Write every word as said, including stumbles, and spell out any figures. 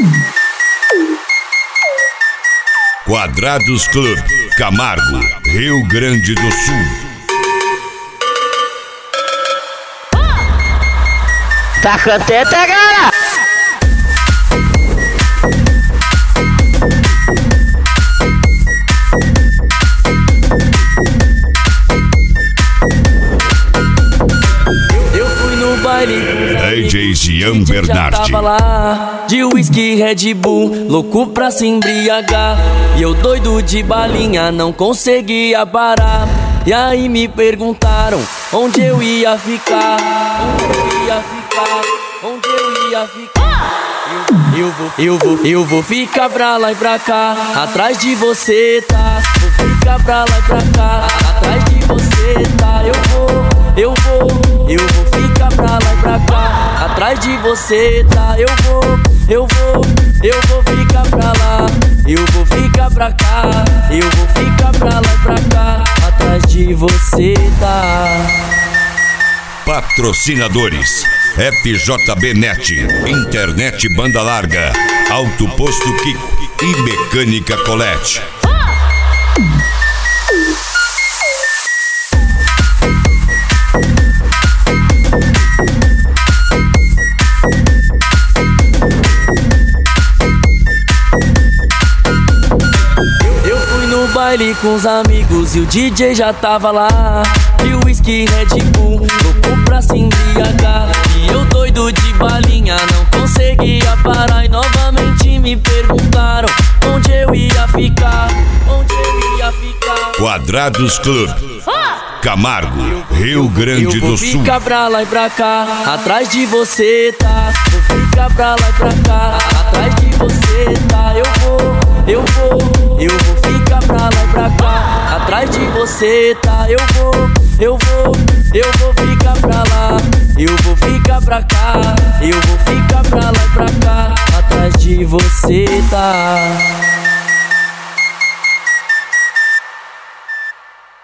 Quadrados Club, Camargo, Rio Grande do Sul. Tá contente agora? Eu fui no baile D J Zian Bernardi. tava lá, de whisky, Red Bull, louco pra se embriagar. E eu doido de balinha, não conseguia parar. E aí me perguntaram onde eu ia ficar, onde eu ia ficar, onde eu ia ficar. Eu, eu vou, eu vou, eu vou ficar pra lá e pra cá, atrás de você, tá? Vou ficar pra lá e pra cá, atrás de você, tá? Eu vou, eu vou, eu vou ficar pra lá e pra cá, atrás de você, tá? Eu vou, eu vou, eu vou ficar pra lá, eu vou ficar pra cá, eu vou ficar pra lá e pra cá, atrás de você, tá? Patrocinadores: F J B Net, Internet Banda Larga, Auto Posto Kiko e Mecânica Colette. Eu fui no baile com os amigos e o D J já tava lá, de whisky, Red Bull, louco pra se embriagar. E eu doido de balinha, não conseguia parar. E novamente me perguntaram onde eu ia ficar, onde eu ia ficar. Quadrados Club, Camargo, Rio Grande do Sul. Eu vou ficar pra lá e pra cá, atrás de você, tá? Vou ficar pra lá e pra cá, atrás de você, tá? Eu vou, eu vou, eu vou ficar pra lá e pra cá, atrás de você, tá? Eu vou, eu vou, eu vou ficar pra lá, eu vou ficar pra cá, eu vou ficar pra lá e pra cá, atrás de você, tá?